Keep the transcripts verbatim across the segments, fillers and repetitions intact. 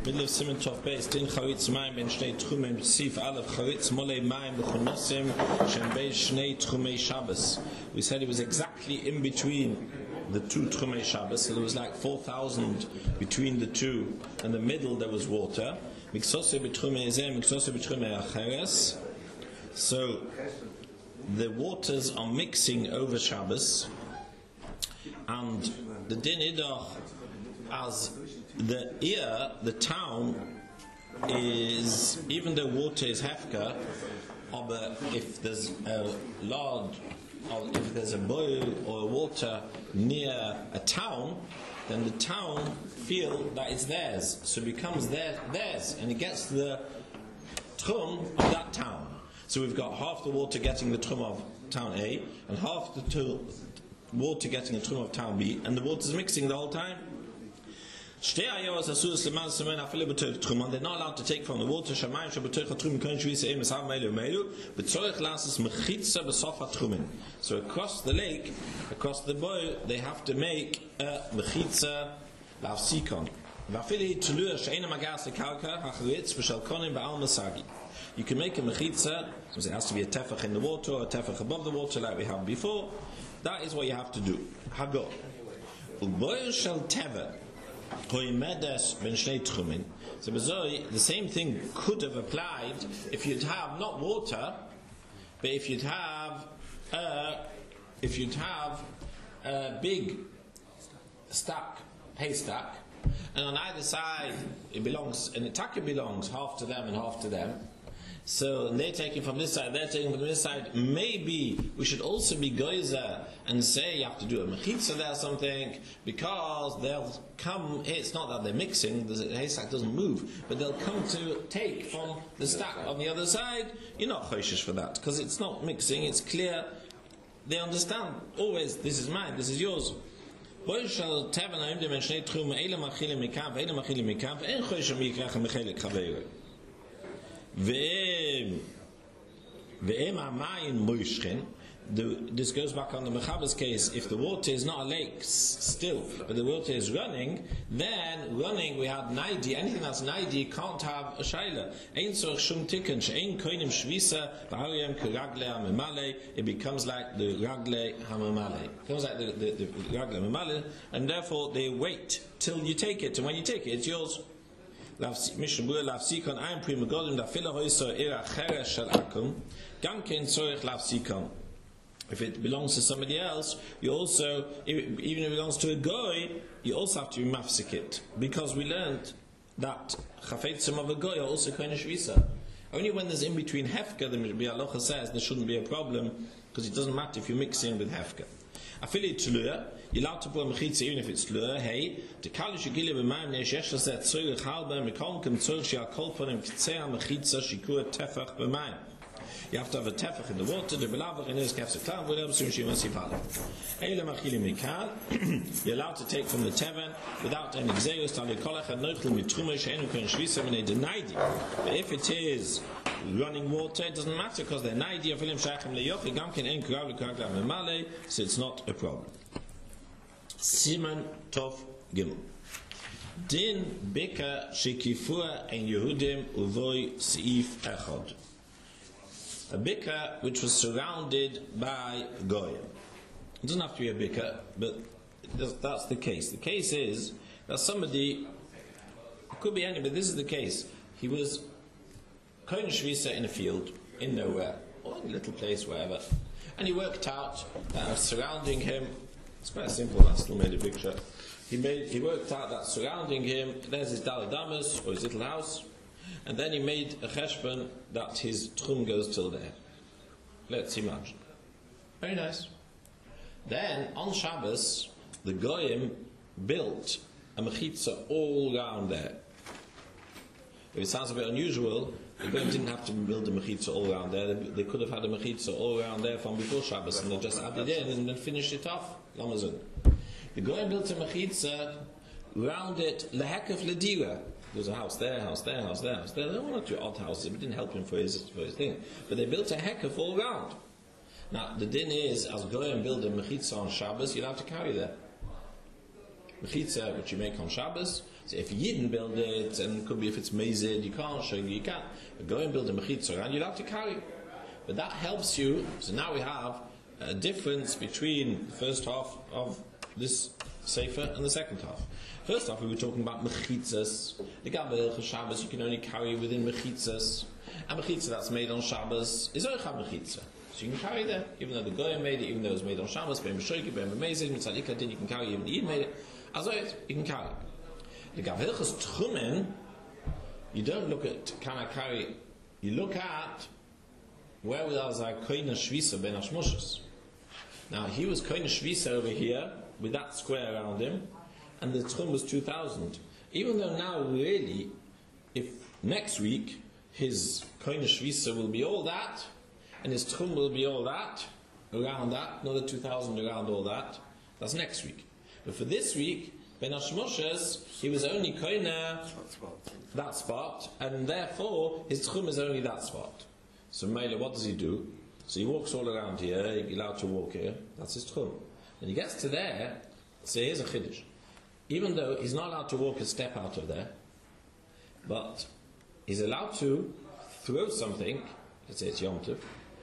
middle of Simon Tov Beis, Din Charitz Mayim Ben Shnei Tchumim, Sif Aleph Charitz Molei Mayim B'Chonosim Shem Beis Shnei Tchumei Shabbos. We said it was exactly in between the two Tchumei Shabbos, so there was like four thousand between the two, and the middle there was water. Miksose B'Tchumei Ezeh, Miksose B'Tchumei Acheres. So the waters are mixing over Shabbos, and the Din Idach, as the ear, the town, is, even though water is hefka, but if there's a large, or if there's a boil or a water near a town, then the town feel that it's theirs, so it becomes their, theirs, and it gets the tchum of that town. So we've got half the water getting the tchum of town A, and half the t- water getting the tchum of town B, and the water's mixing the whole time. They're not allowed to take from the water. So across the lake, across the boil, they have to make a mechitza lafsikon. You can make a mechitza, so it has to be a tefach in the water or a tefach above the water like we had before. That is what you have to do. Hago. Uboil shel teva. So the same thing could have applied if you'd have not water, but if you'd have uh, if you'd have a big stack, haystack, and on either side it belongs, and the taka belongs half to them and half to them. So and they're taking from this side, they're taking from this side. Maybe we should also be goizer and say you have to do a mechitza there or something, because they'll come. It's not that they're mixing; the haystack doesn't move, but they'll come to take from the stack on the other side. You're not choishish for that because it's not mixing; it's clear. They understand always. This is mine. This is yours. This goes back on the Mechaber's case. If the water is not a lake still, but the water is running, then running we have naidi. Anything that's naidi can't have a shaila. It becomes like the ragle hamamale. It becomes like the, the, the ragle hamamale, and therefore they wait till you take it, and when you take it, it's yours. If it belongs to somebody else, you also, even if it belongs to a goy, you also have to be mafsik it, because we learned that chafetzim of a goy are also koine shvisa. Only when there's in between hefka, the Bialocha says there shouldn't be a problem, because it doesn't matter if you mix in with hefka. Affiliate tluya, you're allowed to put a mechitza even if it's tluya. Hey, the kalish gile b'mayim ne'esh yesh l'zeh tzurich halba mikom kem tzurich she'akol ponem k'tzea mechitza shikua tefach b'mayim. You have to have a tefach in the water. The belavach in his kefse klav whatever soon she must have. Eile machili mikal. You're allowed to take from the teven without any gzeus. Tali kolach and noichel mitrume she'enu kohen shvisa when they denied you. But if it is running water, it doesn't matter because they're naidi of ilim shaychem leyochi gamkin en krav lekaglam memale, so it's not a problem. Siman Tov Gimel. Din bika shekifua en Yehudim uvoi seif echad. A bika which was surrounded by goyim. It doesn't have to be a bika, but that's the case. The case is that somebody, it could be any, but this is the case. He was kohen shvisa in a field, in nowhere, or in a little place, wherever, and he worked out that surrounding him. It's quite simple. I still made a picture. He made. He worked out that surrounding him, there's his daladamas or his little house, and then he made a cheshbon that his tchum goes till there. Let's imagine. Very nice. Then on Shabbos, the goyim built a mechitza all around there. If it sounds a bit unusual, the goyim didn't have to build a mechitza all around there. They, they could have had a mechitza all around there from before Shabbos, and they just added in and then finished it off. Lamazun. The goyim built a mechitza round it lehekef ledira. There was a house there, house there, house there, house there. There were one or two odd houses. It didn't help him for his for his thing, but they built a hekef all round. Now the din is, as goyim build a mechitza on Shabbos, you'll have to carry there. Mechitza which you make on Shabbos. So if you didn't build it, and it could be if it's mazid, you can't show you can't. But go and build a mechitza around, you'll have to carry. But that helps you. So now we have a difference between the first half of this sefer and the second half. First half we were talking about mechitzas. The Gabel Shabbos you can only carry within mechitzas. A mechitza that's made on Shabbos is oicha mechitza. So you can carry there, even though the Goyim made it, even though it was made on Shabbos, Ben Meshoiki, Ben Memezid, Mitzad Ikadin, you can carry, even the Yid made it. As always, you can carry. The Gavelchus Tchumen, you don't look at can I carry, you look at where was I Koina Shvisa Ben Hashmoshes. Now he was Koina Shvisa over here with that square around him, and the Tchum was two thousand. Even though now really, if next week his Koina Shvisa will be all that, and his Tchum will be all that, around that, another two thousand around all that, that's next week. But for this week, Ben Hashmoshes, he was only koina that spot, and therefore his tchum is only that spot. So Mele, what does he do? So he walks all around here, he's allowed to walk here, that's his tchum. When he gets to there, so here's a chiddush. Even though he's not allowed to walk a step out of there, but he's allowed to throw something, let's say it's Yom Tov,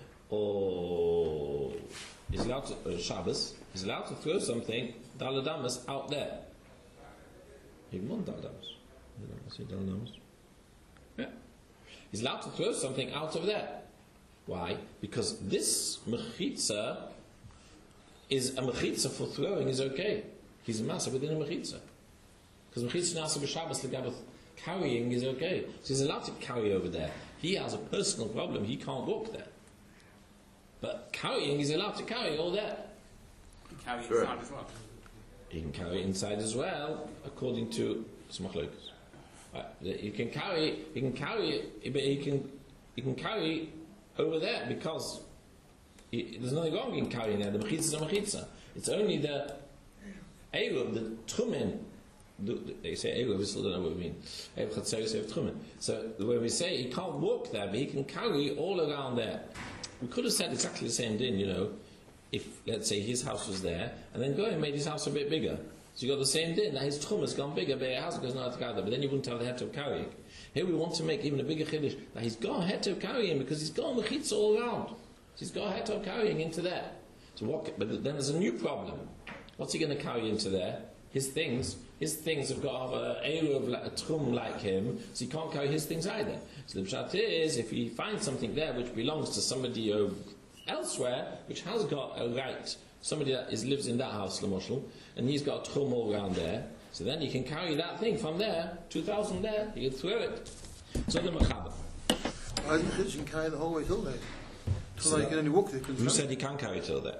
or he's allowed to, uh, Shabbos, he's allowed to throw something, Daladamas, out there. Even one Daladamas. I see Daladamas. Yeah. He's allowed to throw something out of there. Why? Because this mechitza is a mechitza for throwing is okay. He's a masa within a mechitza. Because mechitza nasa b'Shabbos l'gabath carrying is okay. So he's allowed to carry over there. He has a personal problem. He can't walk there. But carrying, he's allowed to carry all there. He can carry Sure. inside as well. He can carry inside as well, according to Smachlokas. Right. You can carry, he can carry, but he can, he can carry over there because he, there's nothing wrong in carrying there. The mechitza is a mechitza. It's only the eruv, the trumin. They say eruv, we still don't know what we mean. Eruv chatzeres, eruv trumin. So when we say he can't walk there, but he can carry all around there. We could have said exactly the same thing, you know. If, let's say, his house was there, and then Goyim made his house a bit bigger. So you got the same din. Now his tchum has gone bigger, but his house goes not together. But then you wouldn't have the head of carrying. Here we want to make even a bigger chiddush that he's got a head of carrying because he's got mechitza all around. So he's got a head of carrying into there. So what? But then there's a new problem. What's he going to carry into there? His things. His things have got to have a eruv, like a tchum like him, so he can't carry his things either. So the pshat is, if he finds something there which belongs to somebody over elsewhere, which has got a right, somebody that is, lives in that house, Lamoshel, and he's got a tchum all around there, so then he can carry that thing from there, two thousand there, he can throw it. So the Mechaber. I think you can carry the whole way till there. So So you can only walk there. Who said he can carry till there?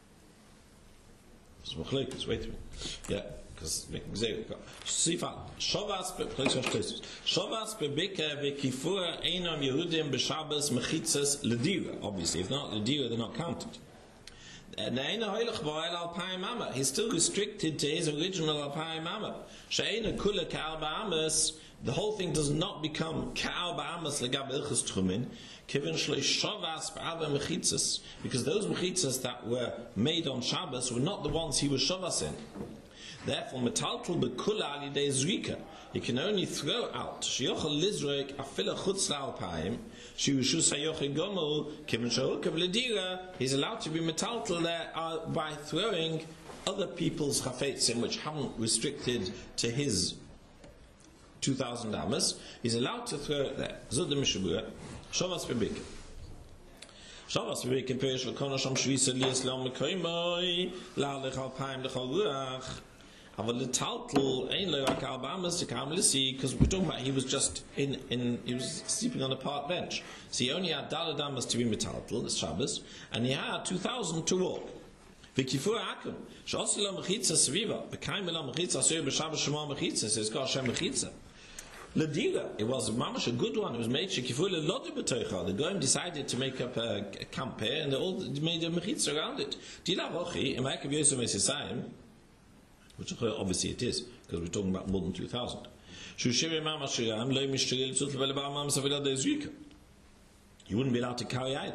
It's Mechlekas, wait a minute. Yeah. Sifat Shavas Shavas bebeke vekifura einam Yehudim b'Shabbos mechitzas ledira. Obviously, if not ledira, they're not counted. And he's still restricted to his original alpayim amma. She'ena kula ka'arba amas. The whole thing does not become ka'arba amas legab ilchus tchumin. Kivin shlei shavas ba'arba mechitzas, because those mechitzas that were made on Shabbos were not the ones he was shavas in. Therefore, metaltul bekula alidei zrika. He can only throw out. Sheyochel lizrek afila chutz la'alpayim. Sheyushu sayochel gomel kivin shehokav ledira. He's allowed to be metaltul there uh, by throwing other people's chafetzim which haven't restricted to his two thousand amas. He's allowed to throw it there. Zod the mishabura. Shavas bebik. Shavas bebik perish v'kono sham shvisa lias le'om mekoymoi la'alech alpayim l'chol ruach. Because we're talking about he was just in, in he was sleeping on a park bench. So he only had daladamas to be metaltal, the Shabbos, and he had two thousand to walk. So it's got Hashem mechitza. Ledira, it was mamash a good one. It was made shekifur lelodi b'toicha. The Goyim decided to make up a, a camp here, and they all made a mechitza around it. Which obviously it is, because we're talking about more than two thousand. You wouldn't be allowed to carry either.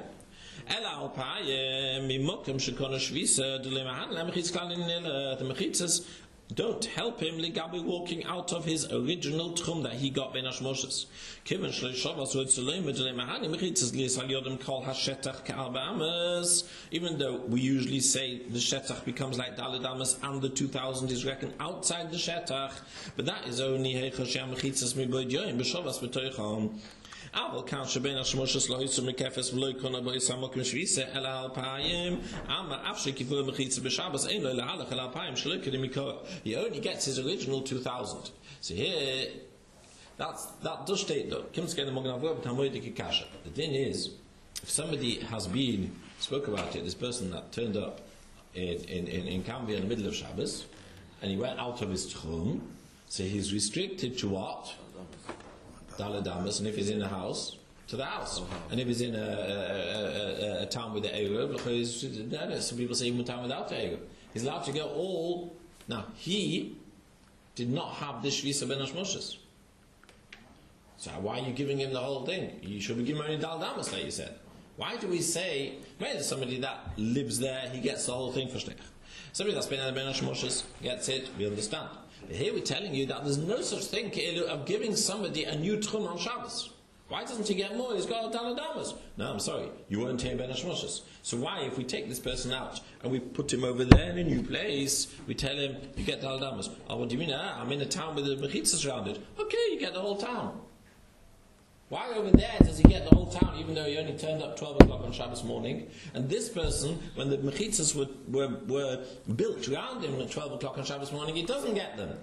The mechitzas Don't help him ligabi walking out of his original trum that he got ben Hashmoshes. Kiven shleishavas hoitzuleim medlei mahani mechitzes lies al yodem kol hashetach ke'arba amas. Even though we usually say the shetach becomes like daled amas and the two thousand is reckoned outside the shetach, but that is only heichel shem mechitzes miboid yoim b'shavas b'toicham. Aval kan sheben Hashmoshes lo hitzu mekefes v'lo yikona bo yisamokim shvise el alpayim ama afshe kivur mechitzes b'shabas ein lo lehalach el alpayim shlo kedim mikor. He only gets his original two thousand. So here, that's, that does state though. The thing is, if somebody has been, spoke about it, this person that turned up in, in, in, in Cambia in the middle of Shabbos, and he went out of his tchum, so he's restricted to what? Daled Amas, and if he's in a house, to the house. And if he's in a, a, a, a town with the Erev, some people say even a town without the Erev, he's allowed to go all. Now, he did not have this Shvisa ben Hashmoshes. So why are you giving him the whole thing? You should be giving him only Daled Amas, like you said. Why do we say, maybe somebody that lives there, he gets the whole thing for Shtech. Somebody that's been in Ben Hashmoshes gets it, we understand. But here we're telling you that there's no such thing of giving somebody a new Tchum on Shabbos. Why doesn't he get more? He's got a Daled Amas. No, I'm sorry, you weren't here in Ben Hashmoshes. So why, if we take this person out and we put him over there in a new place, we tell him, you get Daled Amas. Oh, what do you mean? Ah, I'm in a town with the mechitzas around it. Okay, you get the whole town. Why over there does he get the whole town, even though he only turned up twelve o'clock on Shabbos morning? And this person, when the mechitzas were, were, were built around him at twelve o'clock on Shabbos morning, he doesn't get them.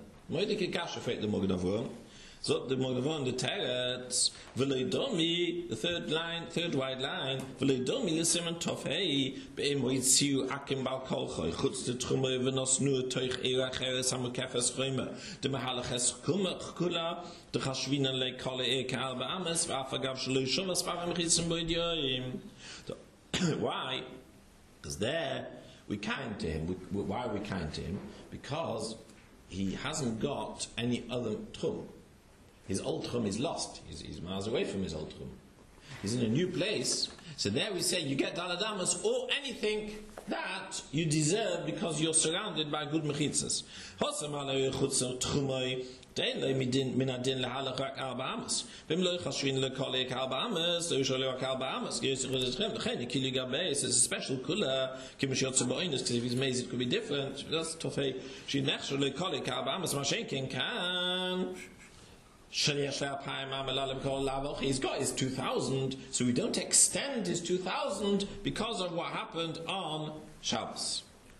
So the Mogavon, the Teretz, V'leidomi, the third line, third wide line, V'leidomi l'simon tofhei, be'em hoitziu akim bal kolchoi, chutz de tchumoi v'nos nur toich eira cheres hamukefes choyme, de mahalaches kula, de chashvina le kole e ka'al ba'ames, v'afagav shaloi shovas v'avim chitzim boidyoim. Why? Because there, we kind to him. We, we, why are we kind to him? Because he hasn't got any other tchum. His old tchum is lost. He's, he's miles away from his old tchum. He's in a new place. So there we say you get Daled Amas or anything that you deserve because you're surrounded by good mechitzas. It's a special kula. Because if he's made it could be different. That's tofei. He's got his two thousand, so we don't extend his two thousand because of what happened on Shabbos.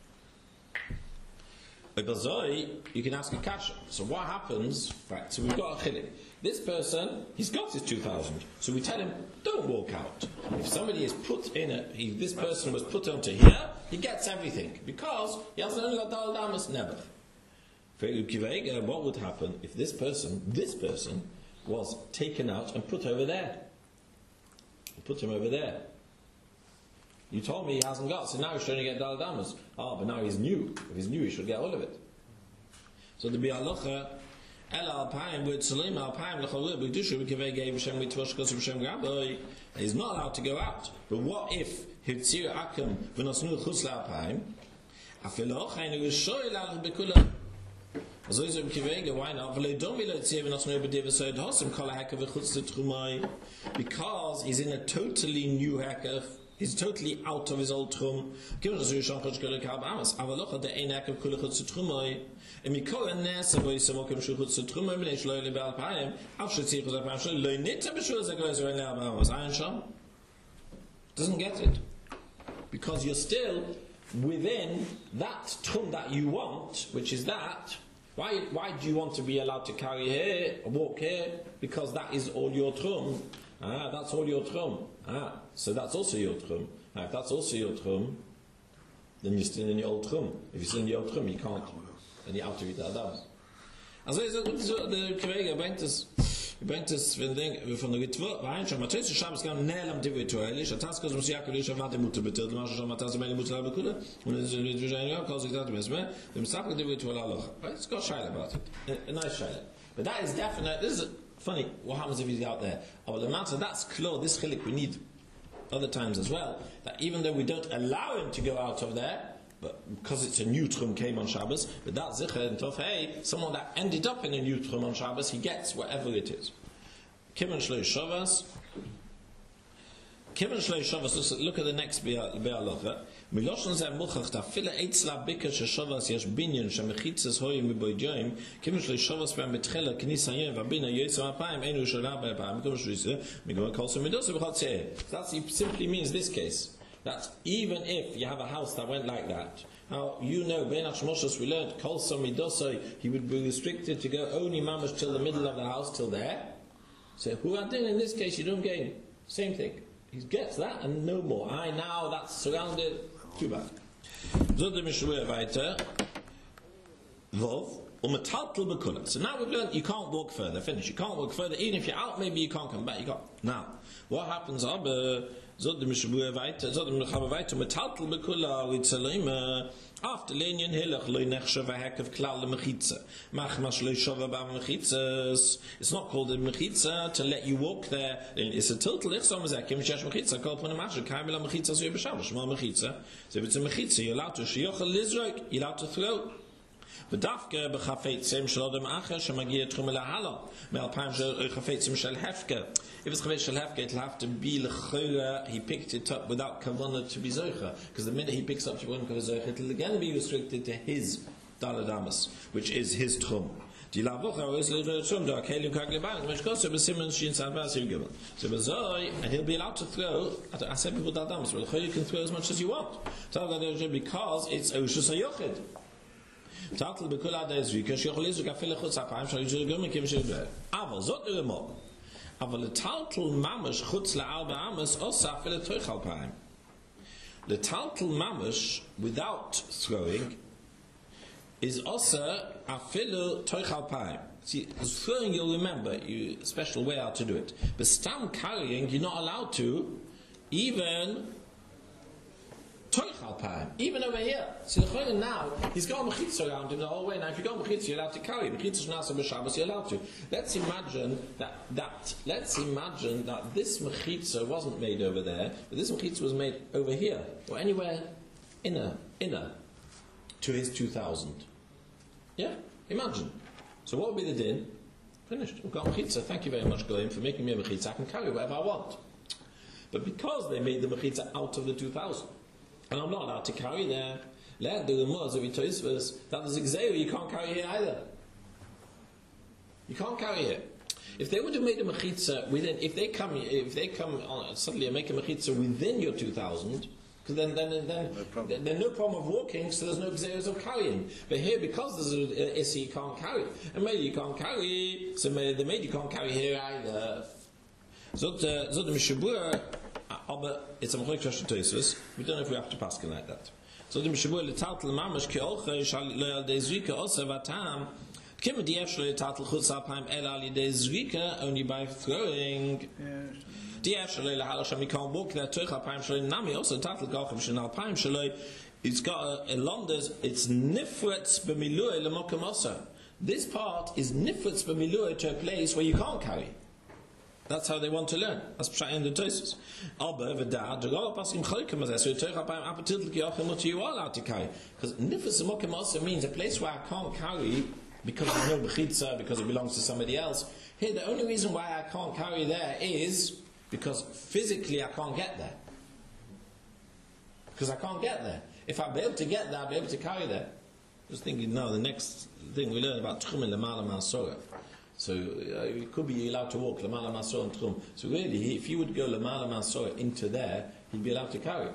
You can ask a kasha. So what happens? Right, so we've got a chilik. This person, he's got his two thousand, so we tell him, don't walk out. If somebody is put in a, if this person was put onto here, he gets everything, because he hasn't only got Daled Amas, never. What would happen if this person, this person, was taken out and put over there? Put him over there. You told me he hasn't got, so now he's trying to get Daled Amas. Ah, but now he's new. If he's new, he should get all of it. So the bi'alocha, el alpayim v'tzulim alpayim l'cholur b'kedusha b'kevei v'shem v'tvoshkos v'shem graboi. He's not allowed to go out. But what if hitzir akim v'nosnu chutz l'alpayim? Afilo chaynu v'shoy l'alch b'kula. Why not? Because he's in a totally new hekef. He's totally out of his old trum. Doesn't get it. Because you're still within that trum that you want, which is that. Why, why do you want to be allowed to carry here, or walk here? Because that is all your trum. Ah, that's all your trum. Ah, so that's also your trum. Ah, if that's also your trum, then you're still in your old trum. If you're still in your old trum, you can't. Then you're out of it. Also, the Kollege bringt es, bringt es, wenn denk, von der Ritwa, rein schon, Matthäus Shabbos gar näher am Divituell, ich hatte es, was Jakob ich hatte Mutter bitte, du machst schon Matthäus meine Mutter habe Kula, und es wird wie ein Jahr, kaus ich dachte, was mehr, dem Sabbat Divituell Allah. It's got shy about it. A, a nice shy. But that is definite. This is funny. What happens if he's out there? Oh, the matter that's clear. This chilik we need other times as well. That even though we don't allow him to go out of there, but because it's a new trum came on Shabbos, but that zicher and tof, hey, someone that ended up in a new trum on Shabbos, he gets whatever it is. Kivan Shloi Shabbos. Kivan Shloi Shabbos, look at the next Be'alocha. Miloshan zeh muchach, da fila eitzla bika she Shabbos yesh binyan, she mechitzes hoyim miboidyoim, Kivan Shloi Shabbos v'am betchela, k'nis hayem, v'abina yoytzam apayim, einu shalab apayim, mikom shluise, mikom kolso midose b'chot se'eh. That simply means this case. That even if you have a house that went like that, now you know, Ben Hashmoshes, we learned, kolso midose, he would be restricted to go only mamash till the middle of the house, till there. So who are doing in this case, you don't gain. Same thing. He gets that and no more. I now that's surrounded. Too bad. So the Mishruah weiter. Vov. Umetaltel bekula. So now we've learned you can't walk further. Finish. You can't walk further. Even if you're out, maybe you can't come back. You can't. Now, what happens? Aber so the Mishruah weiter. So the Mishruah weiter. Umetaltel bekula ritzalim. After Lenyan Hilach loy nechshav a heck of klal mechitza. Machmas loy shava ba mechitzas. It's not called a mechitza to let you walk there. It's a total ich some zakim shesh mechitza. Called pon a masha kaimel mechitza so yebeshav shma mechitza. So if it's a mechitza, you're allowed to shiyochel lizrok. You're allowed to throw. V'dafke b'chafetzim shel adam acher shemagia tchum lahala. Me'alpayim shel chafetzim shel hefke. If it's chafetz shel hefke, it'll have to be l'chola. He picked it up without kavanah to be zoicha, because the minute he picks up shivon kavanah zoicha, it'll again be restricted to his daladamas, which is his tchum. So and he'll be allowed to throw. I said people daladamas. Well, you can throw as much as you want, because it's oshus hayochid. Tatel bekula da ezrika shochol izuk afel chutz apayim shal yizur gum kim shel aval zot der mo aval le tatel mamash chutz la arba amas osa afel toich alpayim the tatel mamash without throwing is osa afel toich alpayim. See, throwing you'll remember you a special way how to do it, but stam carrying you're not allowed to even even over here. So now he's got a mechitza around him the whole way. Now if you got a mechitza, you're allowed to carry. Mechitza nasa b'Shabbos, you're allowed to. Let's imagine that that let's imagine that this mechitza wasn't made over there, but this mechitza was made over here or anywhere inner inner to his two thousand. Yeah, imagine. So what would be the din? Finished. We've got a mechitza. Thank you very much, Goyim, for making me a mechitza. I can carry whatever I want. But because they made the mechitza out of the two thousand. And I'm not allowed to carry there. Let the Gemara of Itoisvus that is exactly you can't carry here either. You can't carry it. If they would have made a mechitza within, if they come, if they come on, suddenly and make a mechitza within your two thousand, because then then then, then no then there's no problem of walking, so there's no exeros of carrying. But here, because there's an issue, you can't carry, and maybe you can't carry, so maybe they made you can't carry here either. So the so the Mishabur. But it's a mechik question to Jesus. We don't know if we have to pass it like that. So the Mishabur letaltel mamash keolche shal leal dezrika osa vatam kim dief shlo letaltel chutz alpayim el al yidei zrika only by throwing. Dief shlo lehalach sham you can't walk there toich alpayim shlo nami also tatel gachem shen alpayim shlo. It's got a Londres. It's nifretz b'milui lemokem osa. This part is nifretz b'milui to a place where you can't carry. That's how they want to learn. That's pshat in the Tosfos. Aber v'da d'gol pasim cholkem azeh. So toich alpayim apatil l'kiyachem what you are allowed to carry. Because nifretz b'mokem osa means a place where I can't carry because there's no bechitza, because it belongs to somebody else. Here, the only reason why I can't carry there is because physically I can't get there. Because I can't get there. If I'd be able to get there, I'd be able to carry there. Just thinking, no, the next thing we learn about Tchum and Lamala Masora. So uh, you could be allowed to walk Lamala Masora and Tchum. So really, if you would go Lamala Masora into there, he'd be allowed to carry.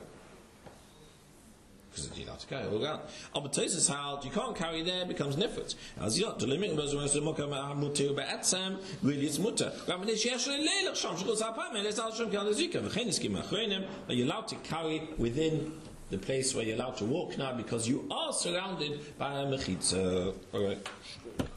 Because he's allowed to carry all around. Oh, but Tosfos how you can't carry there becomes nifrit. As yet, the limit was when the mukam mutir be'atzam really it's mutter. Rabbi Shesh leilach sham shchus apam eles al sham kan zika v'chenis kim achrenim. Are you allowed to carry within the place where you're allowed to walk now because you are surrounded by a mechitza? All right.